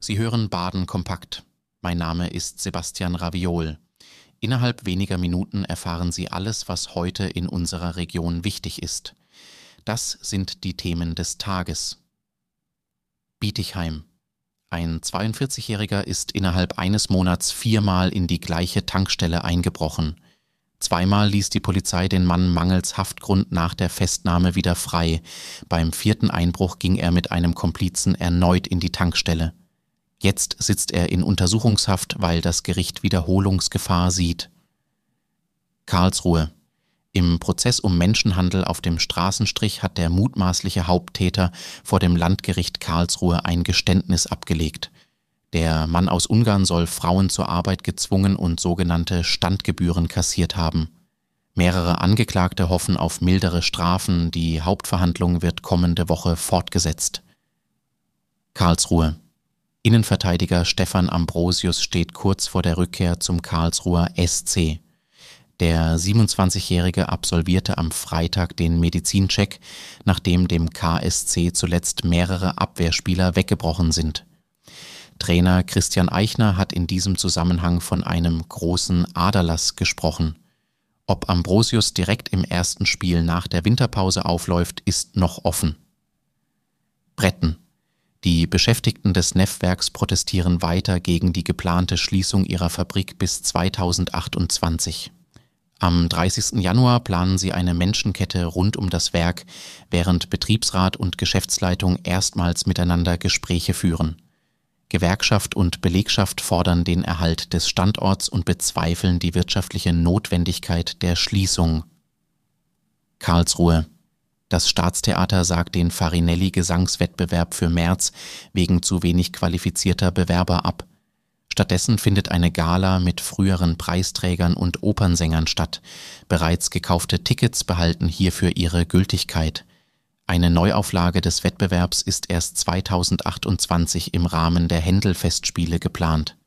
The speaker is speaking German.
Sie hören Baden kompakt. Mein Name ist Sebastian Raviol. Innerhalb weniger Minuten erfahren Sie alles, was heute in unserer Region wichtig ist. Das sind die Themen des Tages. Bietigheim. Ein 42-Jähriger ist innerhalb eines Monats 4-mal in die gleiche Tankstelle eingebrochen. 2-mal ließ die Polizei den Mann mangels Haftgrund nach der Festnahme wieder frei. Beim 4. Einbruch ging er mit einem Komplizen erneut in die Tankstelle. Jetzt sitzt er in Untersuchungshaft, weil das Gericht Wiederholungsgefahr sieht. Karlsruhe. Im Prozess um Menschenhandel auf dem Straßenstrich hat der mutmaßliche Haupttäter vor dem Landgericht Karlsruhe ein Geständnis abgelegt. Der Mann aus Ungarn soll Frauen zur Arbeit gezwungen und sogenannte Standgebühren kassiert haben. Mehrere Angeklagte hoffen auf mildere Strafen. Die Hauptverhandlung wird kommende Woche fortgesetzt. Karlsruhe. Innenverteidiger Stefan Ambrosius steht kurz vor der Rückkehr zum Karlsruher SC. Der 27-Jährige absolvierte am Freitag den Medizincheck, nachdem dem KSC zuletzt mehrere Abwehrspieler weggebrochen sind. Trainer Christian Eichner hat in diesem Zusammenhang von einem großen Aderlass gesprochen. Ob Ambrosius direkt im ersten Spiel nach der Winterpause aufläuft, ist noch offen. Bretten. Die Beschäftigten des Neffwerks protestieren weiter gegen die geplante Schließung ihrer Fabrik bis 2028. Am 30. Januar planen sie eine Menschenkette rund um das Werk, während Betriebsrat und Geschäftsleitung erstmals miteinander Gespräche führen. Gewerkschaft und Belegschaft fordern den Erhalt des Standorts und bezweifeln die wirtschaftliche Notwendigkeit der Schließung. Karlsruhe. Das Staatstheater sagt den Farinelli-Gesangswettbewerb für März wegen zu wenig qualifizierter Bewerber ab. Stattdessen findet eine Gala mit früheren Preisträgern und Opernsängern statt. Bereits gekaufte Tickets behalten hierfür ihre Gültigkeit. Eine Neuauflage des Wettbewerbs ist erst 2028 im Rahmen der Händel-Festspiele geplant.